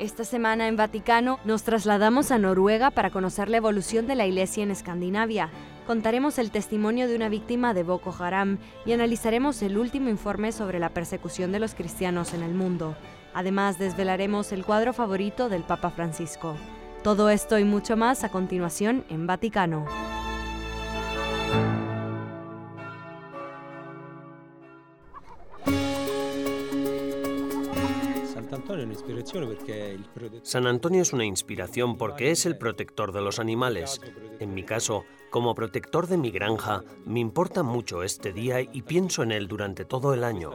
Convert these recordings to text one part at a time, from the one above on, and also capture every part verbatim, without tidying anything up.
Esta semana en Vaticano nos trasladamos a Noruega para conocer la evolución de la Iglesia en Escandinavia. Contaremos el testimonio de una víctima de Boko Haram y analizaremos el último informe sobre la persecución de los cristianos en el mundo. Además, desvelaremos el cuadro favorito del Papa Francisco. Todo esto y mucho más a continuación en Vaticano. San Antonio es una inspiración porque es el protector de los animales. En mi caso, como protector de mi granja, me importa mucho este día y pienso en él durante todo el año.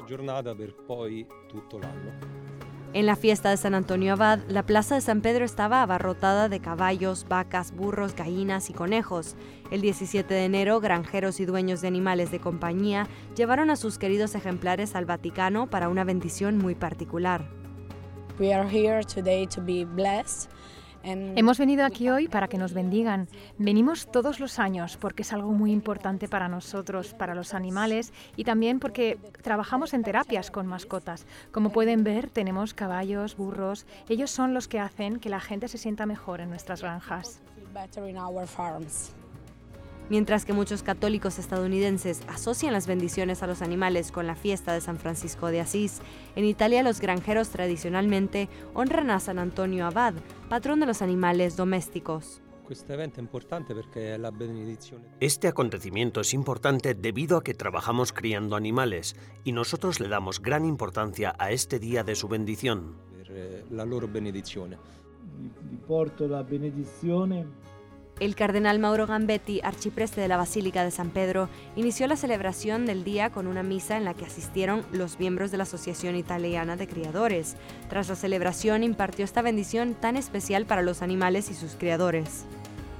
En la fiesta de San Antonio Abad, la plaza de San Pedro estaba abarrotada de caballos, vacas, burros, gallinas y conejos. El diecisiete de enero, granjeros y dueños de animales de compañía llevaron a sus queridos ejemplares al Vaticano para una bendición muy particular. We are here today to be blessed. And Hemos venido aquí hoy para que nos bendigan. Venimos todos los años porque es algo muy importante para nosotros, para los animales y también porque trabajamos en terapias con mascotas. Como pueden ver, tenemos caballos, burros. Ellos son los que hacen que la gente se sienta mejor en nuestras granjas. better in our farms. Mientras que muchos católicos estadounidenses asocian las bendiciones a los animales con la fiesta de San Francisco de Asís, en Italia los granjeros tradicionalmente honran a San Antonio Abad, patrón de los animales domésticos. Este acontecimiento es importante debido a que trabajamos criando animales y nosotros le damos gran importancia a este día de su bendición. Vi porto la benedizione. El cardenal Mauro Gambetti, arcipreste de la Basílica de San Pedro, inició la celebración del día con una misa en la que asistieron los miembros de la Asociación Italiana de Criadores. Tras la celebración, impartió esta bendición tan especial para los animales y sus criadores.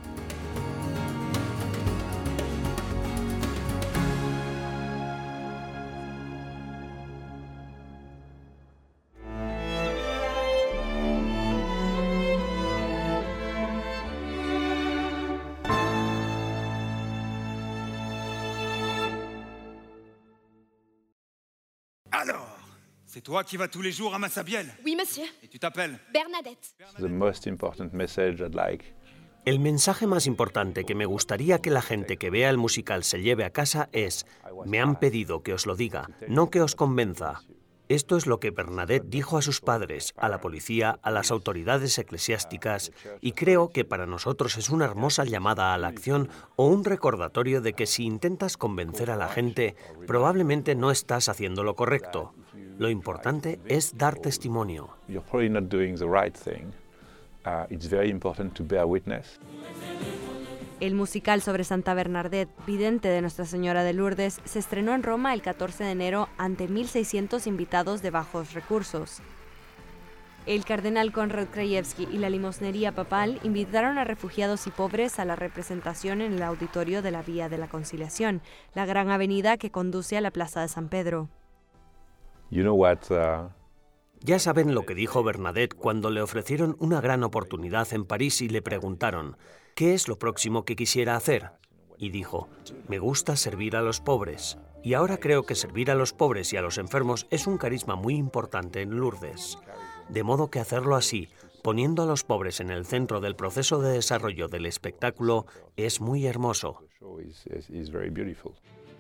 Alors, c'est toi qui vas tous les jours à Massabielle? Oui, monsieur. Et tu t'appelles? Bernadette. The most important message I'd like. El mensaje más importante que me gustaría que la gente que vea el musical se lleve a casa es: me han pedido que os lo diga, no que os convenza. Esto es lo que Bernadette dijo a sus padres, a la policía, a las autoridades eclesiásticas, y creo que para nosotros es una hermosa llamada a la acción o un recordatorio de que si intentas convencer a la gente, probablemente no estás haciendo lo correcto. Lo importante es dar testimonio. You're probably not doing the right thing. Uh, it's very important to bear witness. El musical sobre Santa Bernadette, vidente de Nuestra Señora de Lourdes, se estrenó en Roma el catorce de enero ante mil seiscientos invitados de bajos recursos. El cardenal Konrad Krajewski y la limosnería papal invitaron a refugiados y pobres a la representación en el auditorio de la Vía de la Conciliación, la gran avenida que conduce a la Plaza de San Pedro. You know what? Uh, Ya saben lo que dijo Bernadette cuando le ofrecieron una gran oportunidad en París y le preguntaron: ¿qué es lo próximo que quisiera hacer? Y dijo: me gusta servir a los pobres. Y ahora creo que servir a los pobres y a los enfermos es un carisma muy importante en Lourdes. De modo que hacerlo así, poniendo a los pobres en el centro del proceso de desarrollo del espectáculo, es muy hermoso. show is, is, is very beautiful.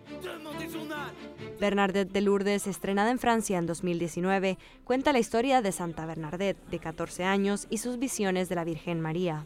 Bernadette de Lourdes, estrenada en Francia en dos mil diecinueve, cuenta la historia de Santa Bernadette, de catorce años, y sus visiones de la Virgen María.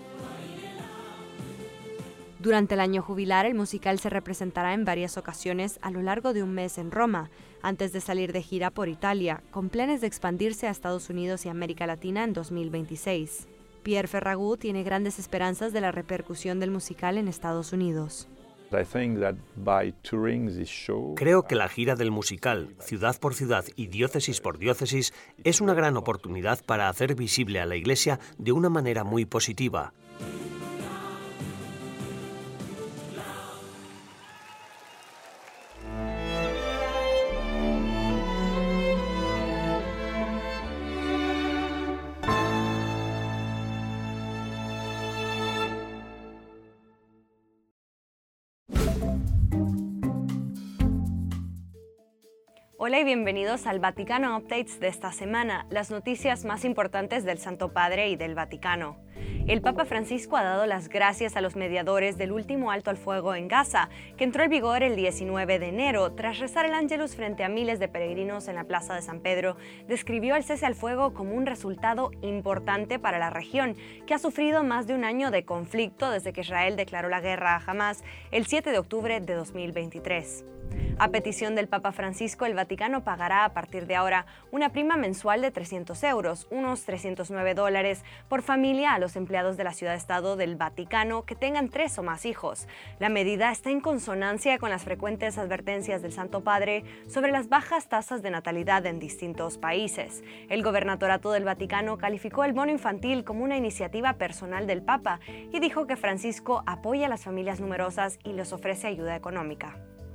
Durante el año jubilar, el musical se representará en varias ocasiones a lo largo de un mes en Roma, antes de salir de gira por Italia, con planes de expandirse a Estados Unidos y América Latina en dos mil veintiséis. Pierre Ferragut tiene grandes esperanzas de la repercusión del musical en Estados Unidos. I think that by touring this show, Creo que la gira del musical, ciudad por ciudad y diócesis por diócesis, es una gran oportunidad para hacer visible a la Iglesia de una manera muy positiva. Hola y bienvenidos al Vaticano Updates de esta semana, las noticias más importantes del Santo Padre y del Vaticano. El Papa Francisco ha dado las gracias a los mediadores del último alto al fuego en Gaza, que entró en vigor el diecinueve de enero. Tras rezar el Ángelus frente a miles de peregrinos en la Plaza de San Pedro, describió el cese al fuego como un resultado importante para la región, que ha sufrido más de un año de conflicto desde que Israel declaró la guerra a Hamás el siete de octubre de dos mil veintitrés. A petición del Papa Francisco, el Vaticano pagará a partir de ahora una prima mensual de trescientos euros, unos trescientos nueve dólares, por familia a los empleados de la ciudad-estado del Vaticano que tengan tres o más hijos. La medida está en consonancia con las frecuentes advertencias del Santo Padre sobre las bajas tasas de natalidad en distintos países. El Gobernatorato del Vaticano calificó el bono infantil como una iniciativa personal del Papa y dijo que Francisco apoya a las familias numerosas y les ofrece ayuda económica.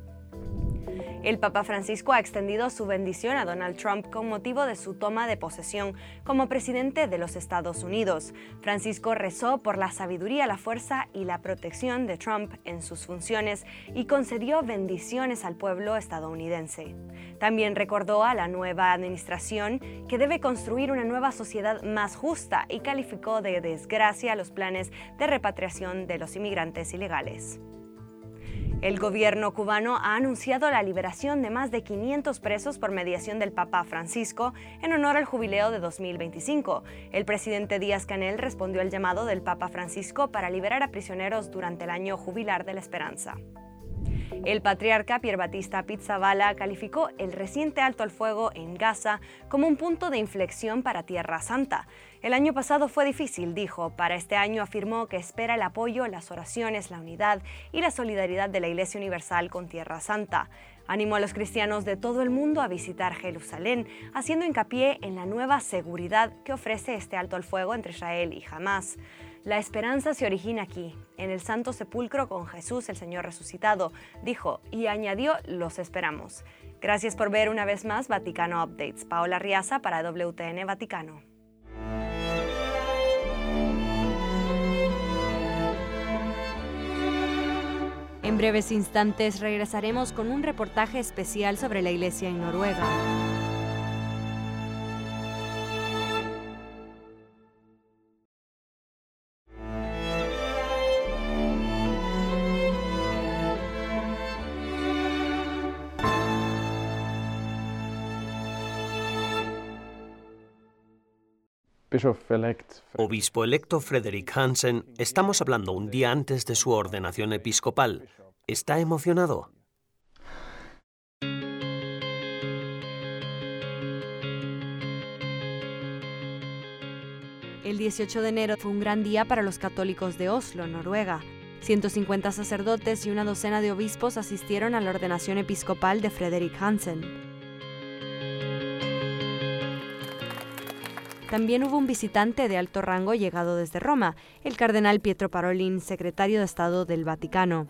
El Papa Francisco ha extendido su bendición a Donald Trump con motivo de su toma de posesión como presidente de los Estados Unidos. Francisco rezó por la sabiduría, la fuerza y la protección de Trump en sus funciones y concedió bendiciones al pueblo estadounidense. También recordó a la nueva administración que debe construir una nueva sociedad más justa y calificó de desgracia los planes de repatriación de los inmigrantes ilegales. El gobierno cubano ha anunciado la liberación de más de quinientos presos por mediación del Papa Francisco en honor al jubileo de dos mil veinticinco. El presidente Díaz-Canel respondió al llamado del Papa Francisco para liberar a prisioneros durante el año jubilar de la esperanza. El patriarca Pier Battista Pizzaballa calificó el reciente alto al fuego en Gaza como un punto de inflexión para Tierra Santa. El año pasado fue difícil, dijo. Para este año afirmó que espera el apoyo, las oraciones, la unidad y la solidaridad de la Iglesia Universal con Tierra Santa. Animó a los cristianos de todo el mundo a visitar Jerusalén, haciendo hincapié en la nueva seguridad que ofrece este alto al fuego entre Israel y Hamás. La esperanza se origina aquí, en el Santo Sepulcro con Jesús, el Señor resucitado, dijo, y añadió, los esperamos. Gracias por ver una vez más Vaticano Updates. Paola Riaza para W T N Vaticano. En breves instantes regresaremos con un reportaje especial sobre la Iglesia en Noruega. Obispo electo Frederick Hansen, estamos hablando un día antes de su ordenación episcopal. ¿Está emocionado? El dieciocho de enero fue un gran día para los católicos de Oslo, Noruega. ciento cincuenta sacerdotes y una docena de obispos asistieron a la ordenación episcopal de Frederick Hansen. También hubo un visitante de alto rango llegado desde Roma, el cardenal Pietro Parolin, secretario de Estado del Vaticano.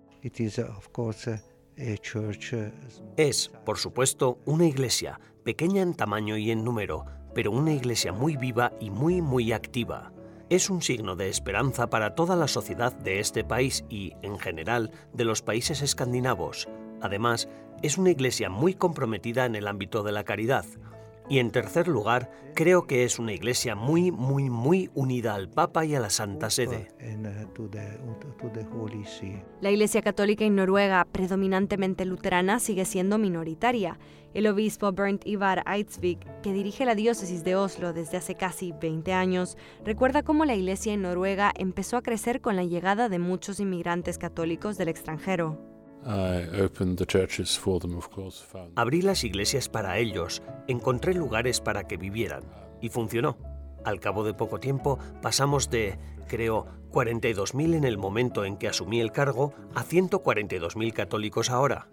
Es, por supuesto, una iglesia, pequeña en tamaño y en número, pero una iglesia muy viva y muy, muy activa. Es un signo de esperanza para toda la sociedad de este país y, en general, de los países escandinavos. Además, es una iglesia muy comprometida en el ámbito de la caridad. Y en tercer lugar, creo que es una iglesia muy, muy, muy unida al Papa y a la Santa Sede. La Iglesia Católica en Noruega, predominantemente luterana, sigue siendo minoritaria. El obispo Bernt Ivar Eidsvik, que dirige la diócesis de Oslo desde hace casi veinte años, recuerda cómo la Iglesia en Noruega empezó a crecer con la llegada de muchos inmigrantes católicos del extranjero. Abrí las iglesias para ellos, encontré lugares para que vivieran, y funcionó. Al cabo de poco tiempo pasamos de, creo, cuarenta y dos mil en el momento en que asumí el cargo, a ciento cuarenta y dos mil católicos ahora.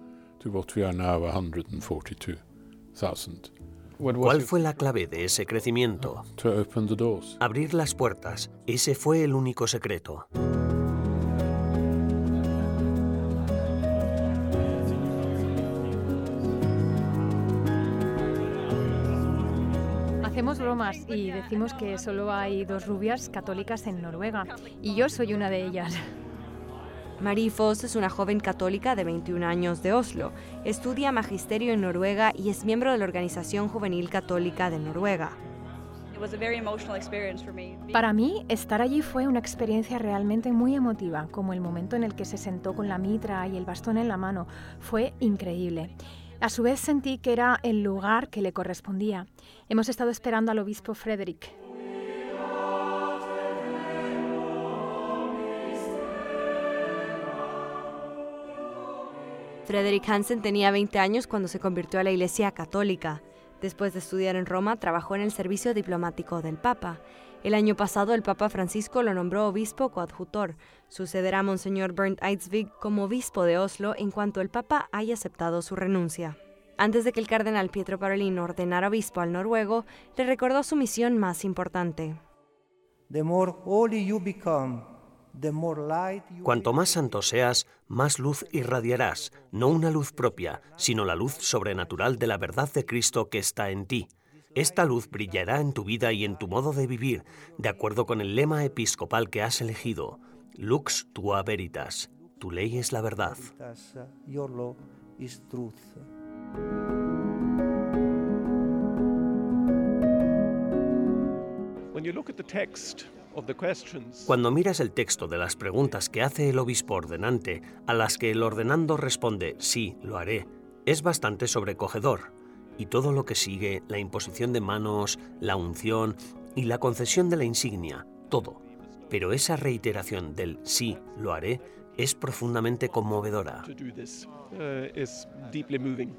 ¿Cuál fue la clave de ese crecimiento? Abrir las puertas. Ese fue el único secreto. Hacemos bromas y decimos que solo hay dos rubias católicas en Noruega, y yo soy una de ellas. Marie Foss es una joven católica de veintiún años de Oslo. Estudia magisterio en Noruega y es miembro de la Organización Juvenil Católica de Noruega. Para mí, estar allí fue una experiencia realmente muy emotiva, como el momento en el que se sentó con la mitra y el bastón en la mano. Fue increíble. A su vez sentí que era el lugar que le correspondía. Hemos estado esperando al obispo Frederick. Frederick Hansen tenía veinte años cuando se convirtió a la Iglesia Católica. Después de estudiar en Roma, trabajó en el servicio diplomático del Papa. El año pasado, el Papa Francisco lo nombró obispo coadjutor. Sucederá a Monseñor Bernd Eidsvig como obispo de Oslo en cuanto el Papa haya aceptado su renuncia. Antes de que el cardenal Pietro Parolin ordenara obispo al noruego, le recordó su misión más importante. The more holy you become, the more light you Cuanto más santo seas, más luz irradiarás, no una luz propia, sino la luz sobrenatural de la verdad de Cristo que está en ti. Esta luz brillará en tu vida y en tu modo de vivir, de acuerdo con el lema episcopal que has elegido, Lux tua veritas, tu ley es la verdad. Your law is truth. When you look at the text of the questions, Cuando miras el texto de las preguntas que hace el obispo ordenante, a las que el ordenando responde, sí, lo haré, es bastante sobrecogedor. Y todo lo que sigue, la imposición de manos, la unción y la concesión de la insignia, todo. Pero esa reiteración del sí, lo haré, es profundamente conmovedora. to do this uh, is deeply moving.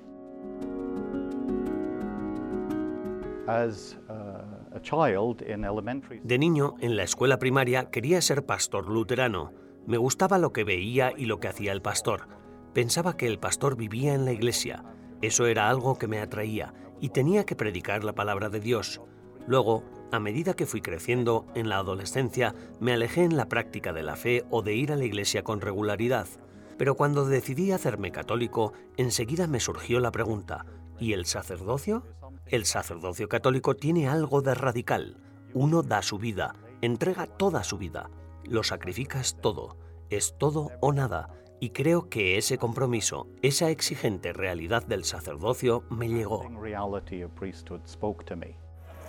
As uh, a child in elementary De niño, en la escuela primaria, quería ser pastor luterano. Me gustaba lo que veía y lo que hacía el pastor. Pensaba que el pastor vivía en la iglesia. Eso era algo que me atraía y tenía que predicar la palabra de Dios. Luego, a medida que fui creciendo, en la adolescencia, me alejé en la práctica de la fe o de ir a la iglesia con regularidad. Pero cuando decidí hacerme católico, enseguida me surgió la pregunta, ¿y el sacerdocio? El sacerdocio católico tiene algo de radical. Uno da su vida, entrega toda su vida, lo sacrificas todo, es todo o nada. Y creo que ese compromiso, esa exigente realidad del sacerdocio me llegó. reality of priesthood spoke to me.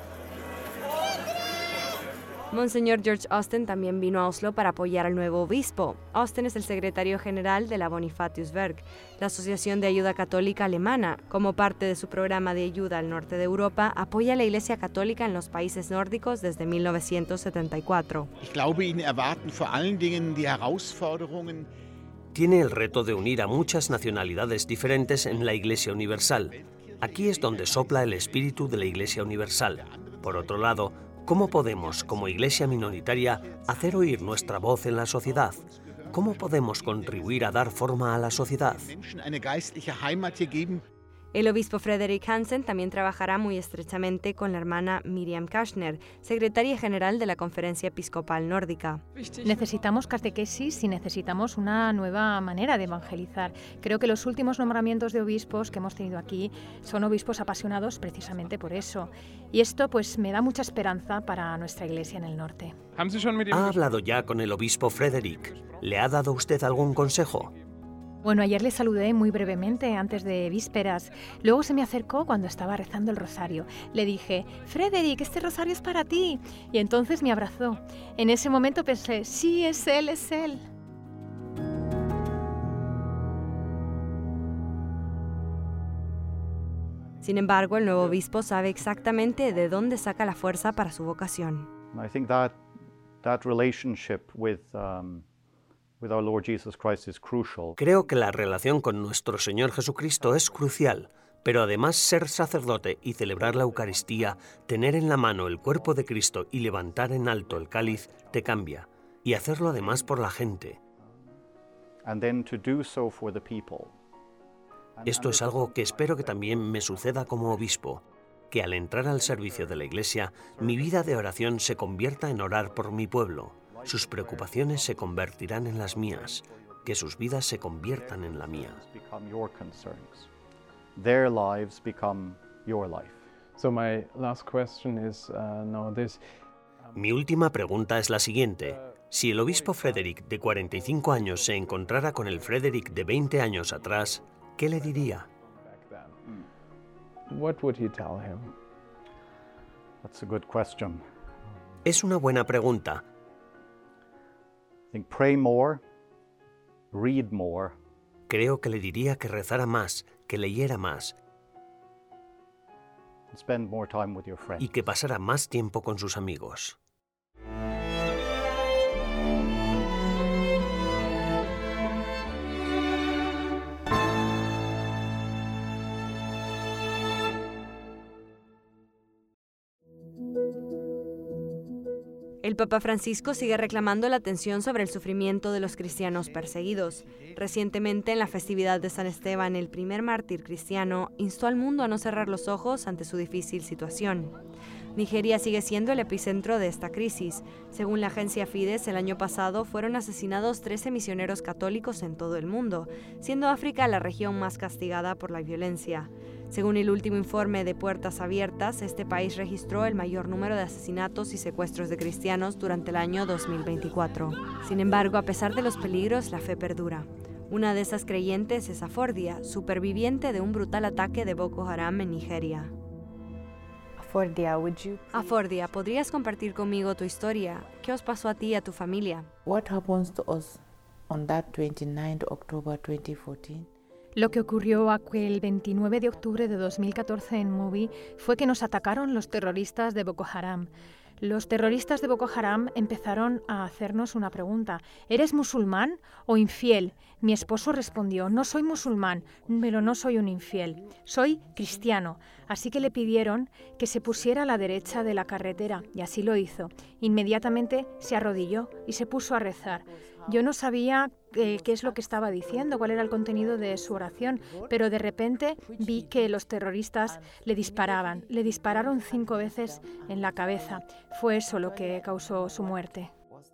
Monseñor George Austin también vino a Oslo para apoyar al nuevo obispo. Austin es el secretario general de la Bonifatiuswerk, la Asociación de Ayuda Católica Alemana. Como parte de su programa de ayuda al norte de Europa, apoya a la Iglesia Católica en los países nórdicos desde mil novecientos setenta y cuatro. Ich glaube, Ihnen erwarten vor allen Dingen die Herausforderungen. Tiene el reto de unir a muchas nacionalidades diferentes en la Iglesia Universal. Aquí es donde sopla el espíritu de la Iglesia Universal. Por otro lado, ¿cómo podemos, como Iglesia minoritaria, hacer oír nuestra voz en la sociedad? ¿Cómo podemos contribuir a dar forma a la sociedad? Menschen eine geistliche Heimat hier geben. El obispo Frederick Hansen también trabajará muy estrechamente con la hermana Miriam Kashner, secretaria general de la Conferencia Episcopal Nórdica. Necesitamos catequesis y necesitamos una nueva manera de evangelizar. Creo que los últimos nombramientos de obispos que hemos tenido aquí son obispos apasionados precisamente por eso. Y esto pues me da mucha esperanza para nuestra iglesia en el norte. ¿Ha hablado ya con el obispo Frederick? ¿Le ha dado usted algún consejo? Bueno, ayer le saludé muy brevemente antes de vísperas. Luego se me acercó cuando estaba rezando el rosario. Le dije, Frederick, este rosario es para ti. Y entonces me abrazó. En ese momento pensé, sí, es él, es él. Sin embargo, el nuevo obispo sabe exactamente de dónde saca la fuerza para su vocación. I think that that relationship with um, with our Lord Jesus Christ is crucial. Creo que la relación con nuestro Señor Jesucristo es crucial, pero además ser sacerdote y celebrar la Eucaristía, tener en la mano el cuerpo de Cristo y levantar en alto el cáliz, te cambia. Y hacerlo además por la gente. And then to do so for the people. Esto es algo que espero que también me suceda como obispo, que al entrar al servicio de la Iglesia, mi vida de oración se convierta en orar por mi pueblo. Sus preocupaciones se convertirán en las mías, que sus vidas se conviertan en la mía. Become your concerns. Their lives become your life. So my last question is uh, now this. Mi última pregunta es la siguiente. Si el obispo Frederick de cuarenta y cinco años se encontrara con el Frederick de veinte años atrás, ¿qué le diría? What would he tell him? That's a good question. Es una buena pregunta. I think pray more, read more. Creo que le diría que rezara más, que leyera más Spend more time with your friends. y que pasara más tiempo con sus amigos. El Papa Francisco sigue reclamando la atención sobre el sufrimiento de los cristianos perseguidos. Recientemente, en la festividad de San Esteban, el primer mártir cristiano, instó al mundo a no cerrar los ojos ante su difícil situación. Nigeria sigue siendo el epicentro de esta crisis. Según la agencia Fides, el año pasado fueron asesinados trece misioneros católicos en todo el mundo, siendo África la región más castigada por la violencia. Según el último informe de Puertas Abiertas, este país registró el mayor número de asesinatos y secuestros de cristianos durante el año dos mil veinticuatro. Sin embargo, a pesar de los peligros, la fe perdura. Una de esas creyentes es Afordia, superviviente de un brutal ataque de Boko Haram en Nigeria. Afordia, would you Afordia, ¿podrías compartir conmigo tu historia? ¿Qué os pasó a ti y a tu familia? What happens to us on that twenty-ninth of October twenty fourteen? Lo que ocurrió aquel veintinueve de octubre de dos mil catorce en Mobi fue que nos atacaron los terroristas de Boko Haram. Los terroristas de Boko Haram empezaron a hacernos una pregunta. ¿Eres musulmán o infiel? Mi esposo respondió, no soy musulmán, pero no soy un infiel. Soy cristiano. Así que le pidieron que se pusiera a la derecha de la carretera y así lo hizo. Inmediatamente se arrodilló y se puso a rezar. Yo no sabía eh, qué es lo que estaba diciendo, cuál era el contenido de su oración, pero de repente vi que los terroristas le disparaban. Le dispararon cinco veces en la cabeza. Fue eso lo que causó su muerte.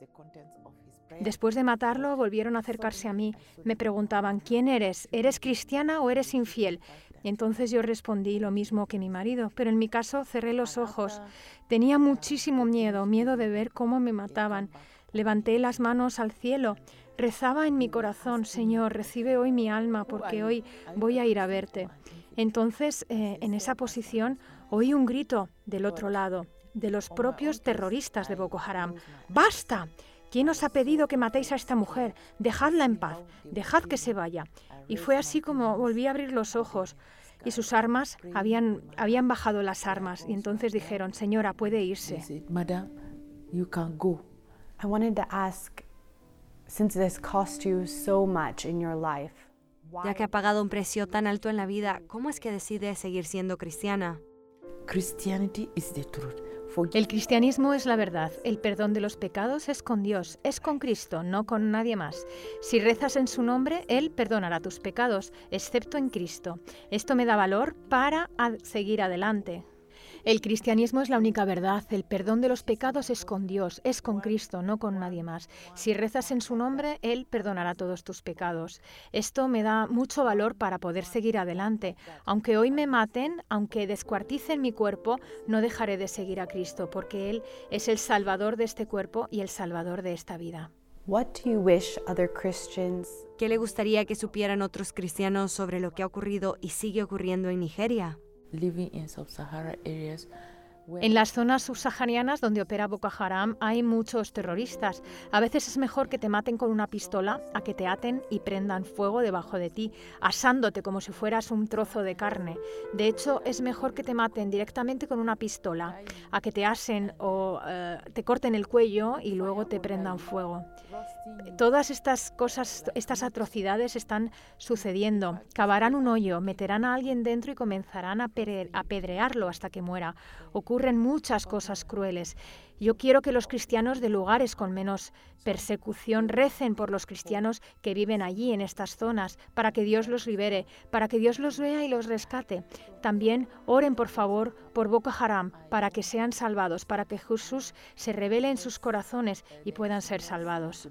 Después de matarlo, volvieron a acercarse a mí. Me preguntaban, ¿quién eres? ¿Eres cristiana o eres infiel? Y entonces yo respondí lo mismo que mi marido, pero en mi caso cerré los ojos. Tenía muchísimo miedo, miedo de ver cómo me mataban. Levanté las manos al cielo, rezaba en mi corazón, Señor, recibe hoy mi alma porque hoy voy a ir a verte. Entonces, eh, en esa posición, oí un grito del otro lado, de los propios terroristas de Boko Haram. ¡Basta! ¿Quién os ha pedido que matéis a esta mujer? Dejadla en paz, dejad que se vaya. Y fue así como volví a abrir los ojos. Y sus armas, habían, habían bajado las armas. Y entonces dijeron, señora, puede irse. Madam, you can go. I wanted to ask, since this cost you so much in your life, ya que ha pagado un precio tan alto en la vida, ¿cómo es que decide seguir siendo cristiana? Christianity is the truth. El cristianismo es la verdad. El perdón de los pecados es con Dios, es con Cristo, no con nadie más. Si rezas en su nombre, Él perdonará tus pecados, excepto en Cristo. Esto me da valor para seguir adelante. El cristianismo es la única verdad, el perdón de los pecados es con Dios, es con Cristo, no con nadie más. Si rezas en su nombre, Él perdonará todos tus pecados. Esto me da mucho valor para poder seguir adelante. Aunque hoy me maten, aunque descuarticen mi cuerpo, no dejaré de seguir a Cristo, porque Él es el Salvador de este cuerpo y el Salvador de esta vida. What do you wish other Christians... ¿Qué le gustaría que supieran otros cristianos sobre lo que ha ocurrido y sigue ocurriendo en Nigeria? living in sub-Saharan areas. En las zonas subsaharianas donde opera Boko Haram hay muchos terroristas. A veces es mejor que te maten con una pistola a que te aten y prendan fuego debajo de ti, asándote como si fueras un trozo de carne. De hecho, es mejor que te maten directamente con una pistola a que te asen o eh, te corten el cuello y luego te prendan fuego. Todas estas cosas, estas atrocidades están sucediendo. Cavarán un hoyo, meterán a alguien dentro y comenzarán a apedrearlo hasta que muera. Ocurren muchas cosas crueles. Yo quiero que los cristianos de lugares con menos persecución recen por los cristianos que viven allí en estas zonas, para que Dios los libere, para que Dios los vea y los rescate. También oren, por favor, por Boko Haram, para que sean salvados, para que Jesús se revele en sus corazones y puedan ser salvados.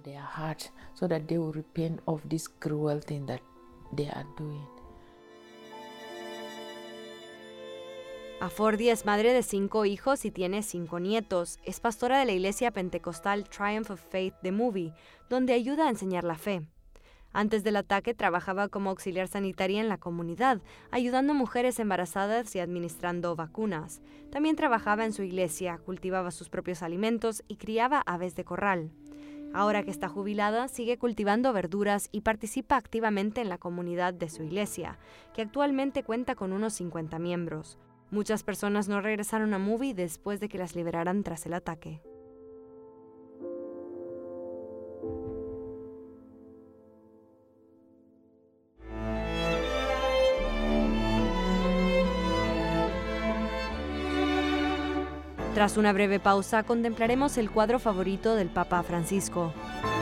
Afordi es madre de cinco hijos y tiene cinco nietos. Es pastora de la iglesia pentecostal Triumph of Faith de Movie, donde ayuda a enseñar la fe. Antes del ataque trabajaba como auxiliar sanitaria en la comunidad, ayudando a mujeres embarazadas y administrando vacunas. También trabajaba en su iglesia, cultivaba sus propios alimentos y criaba aves de corral. Ahora que está jubilada, sigue cultivando verduras y participa activamente en la comunidad de su iglesia, que actualmente cuenta con unos cincuenta miembros. Muchas personas no regresaron a Movie después de que las liberaran tras el ataque. Tras una breve pausa, contemplaremos el cuadro favorito del Papa Francisco.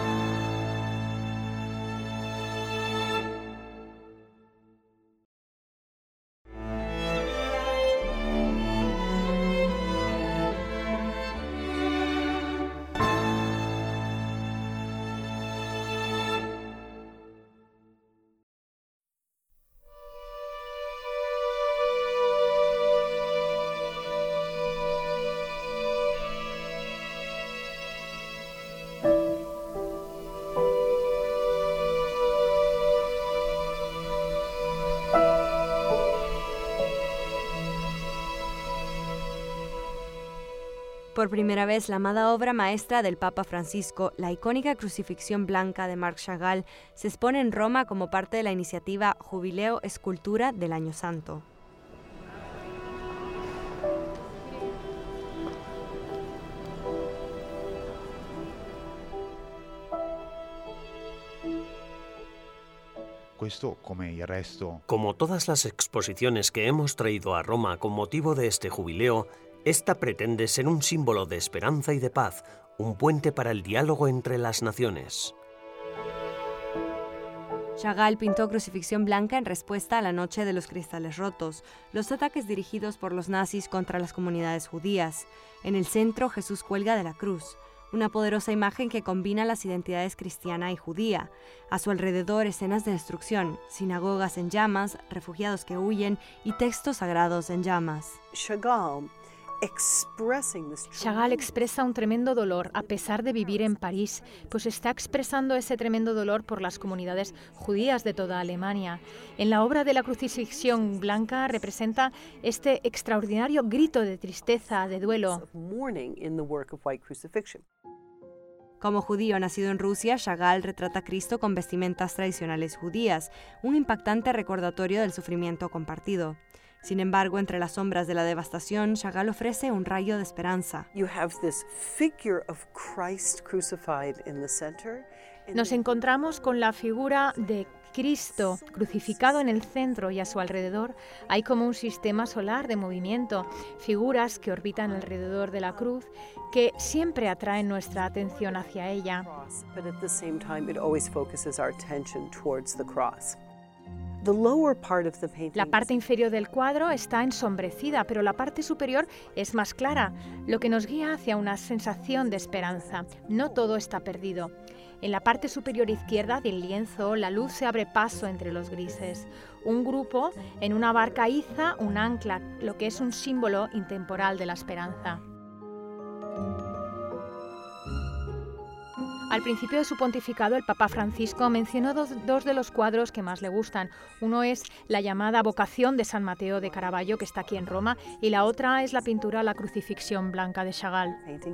Por primera vez, la amada obra maestra del Papa Francisco, la icónica Crucifixión Blanca de Marc Chagall, se expone en Roma como parte de la iniciativa Jubileo Escultura del Año Santo. Como todas las exposiciones que hemos traído a Roma con motivo de este jubileo, esta pretende ser un símbolo de esperanza y de paz, un puente para el diálogo entre las naciones. Chagall pintó Crucifixión Blanca en respuesta a la Noche de los Cristales Rotos, los ataques dirigidos por los nazis contra las comunidades judías. En el centro, Jesús cuelga de la cruz, una poderosa imagen que combina las identidades cristiana y judía. A su alrededor, escenas de destrucción, sinagogas en llamas, refugiados que huyen y textos sagrados en llamas. Chagall expresa un tremendo dolor a pesar de vivir en París, pues está expresando ese tremendo dolor por las comunidades judías de toda Alemania. En la obra de la Crucifixión Blanca representa este extraordinario grito de tristeza, de duelo. Como judío nacido en Rusia, Chagall retrata a Cristo con vestimentas tradicionales judías, un impactante recordatorio del sufrimiento compartido. Sin embargo, entre las sombras de la devastación, Chagall ofrece un rayo de esperanza. Nos encontramos con la figura de Cristo crucificado en el centro, y a su alrededor hay como un sistema solar de movimiento, figuras que orbitan alrededor de la cruz que siempre atraen nuestra atención hacia ella. La parte inferior del cuadro está ensombrecida, pero la parte superior es más clara, lo que nos guía hacia una sensación de esperanza. No todo está perdido. En la parte superior izquierda del lienzo, la luz se abre paso entre los grises. Un grupo en una barca iza un ancla, lo que es un símbolo intemporal de la esperanza. Al principio de su pontificado, el Papa Francisco mencionó dos, dos de los cuadros que más le gustan. Uno es la llamada Vocación de San Mateo de Caravaggio, que está aquí en Roma, y la otra es la pintura La Crucifixión Blanca de Chagall.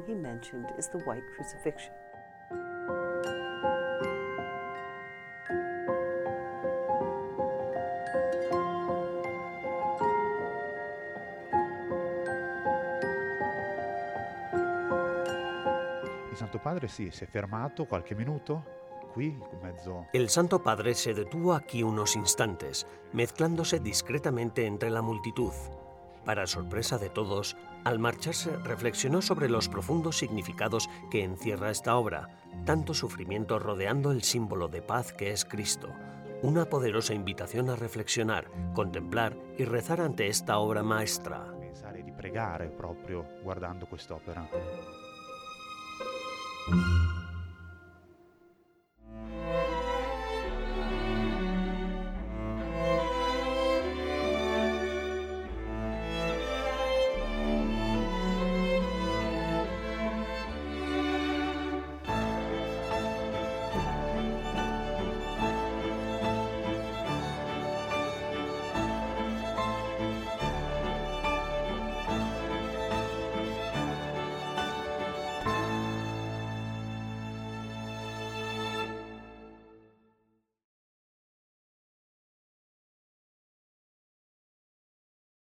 El Santo Padre se detuvo aquí unos instantes, mezclándose discretamente entre la multitud. Para sorpresa de todos, al marcharse reflexionó sobre los profundos significados que encierra esta obra, tanto sufrimiento rodeando el símbolo de paz que es Cristo, una poderosa invitación a reflexionar, contemplar y rezar ante esta obra maestra. Pensare di pregare proprio guardando quest'opera.